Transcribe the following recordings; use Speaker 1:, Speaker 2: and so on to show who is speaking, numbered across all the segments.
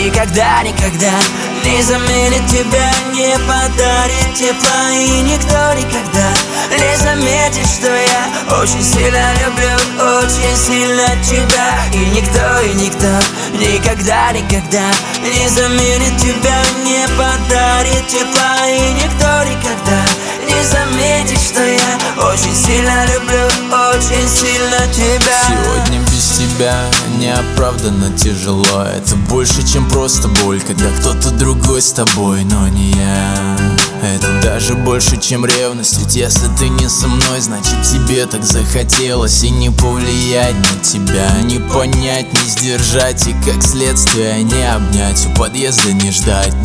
Speaker 1: никогда, никогда не заменит тебя, не подарит тепла. И никто никогда не заметит, что я очень сильно люблю, очень сильно тебя. И никто никогда, никогда не заменит тебя, не подарит тепла. И никто никогда не заметит, что я очень сильно люблю, очень сильно тебя.
Speaker 2: Сегодня без тебя неоправданно тяжело. Это больше, чем просто боль, когда кто-то другой с тобой, но не я. Это даже больше, чем ревность. Ведь если ты не со мной, значит тебе так захотелось. И не повлиять на тебя, не понять, не сдержать. И как следствие не обнять, у подъезда не ждать.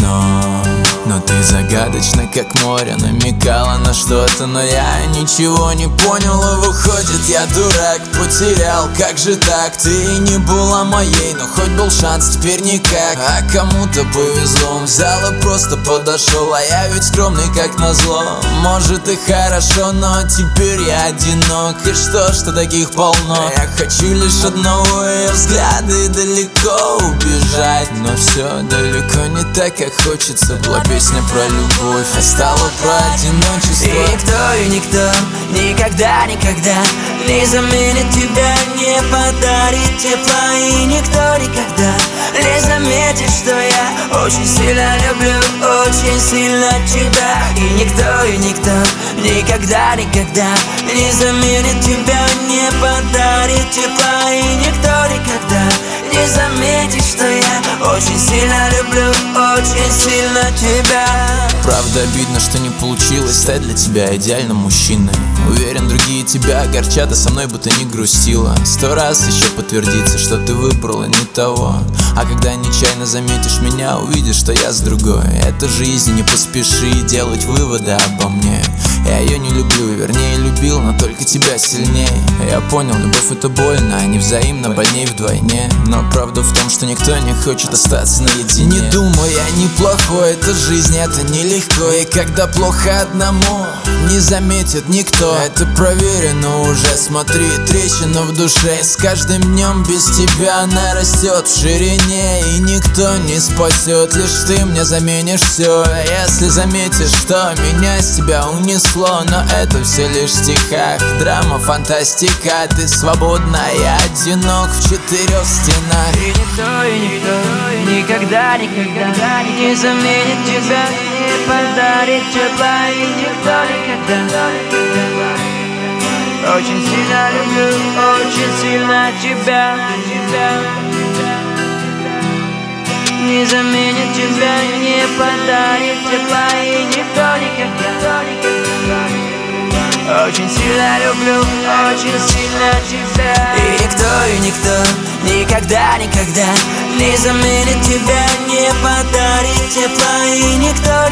Speaker 2: Но ты загадочна, как море, намекала на что-то, но я ничего не понял. И выходит, я дурак, потерял, как же так? Ты не была моей, но хоть был шанс, теперь никак. А кому-то повезло, взял и просто подошел. А я ведь скромный, как назло. Может и хорошо, но теперь я одинок. И что таких полно? Я хочу лишь одного ее взгляда и далеко убежать. Но все далеко не так, как хочется. Была песня про любовь, а стала про одиночество.
Speaker 1: И никто никогда не заменит тебя, не подарит тепла. И никто никогда не заметит, что я очень сильно люблю, очень сильно тебя. И никто никогда не заменит тебя, не подарит тепла. И никто никогда не заметит, что я очень сильно люблю, очень сильно тебя.
Speaker 2: Правда, обидно, что не получилось стать для тебя идеальным мужчиной. Уверен, другие тебя огорчат, а со мной бы ты не грустила. 100 раз еще подтвердится, что ты выбрала не того. А когда нечаянно заметишь меня, увидишь, что я с другой. Это жизнь, не поспеши делать выводы обо мне. Я ее не люблю, вернее любил, но только тебя сильнее. Я понял, любовь это больно, а не взаимно, больней вдвойне. Но правда в том, что никто не хочет остаться наедине. Не думай, я неплохой, это жизнь, это нелегко. И когда плохо одному, не заметит никто. Это проверено уже, смотри, трещина в душе. С каждым днем без тебя она растет в ширине. И никто не спасет, лишь ты мне заменишь все. Если заметишь, что меня с тебя унесло, но это все лишь в стихах, драма, фантастика. Ты свободна, я одинок в 4 стенах.
Speaker 1: И никто никогда не заменит тебя, не подарит тепла. И никто никогда очень сильно люблю, очень сильно тебя. Не заменит тебя, не подарит тепла. И никто никогда очень сильно люблю, очень сильно тебя. И никто никогда не заменит тебя, не подарит тепла. И никто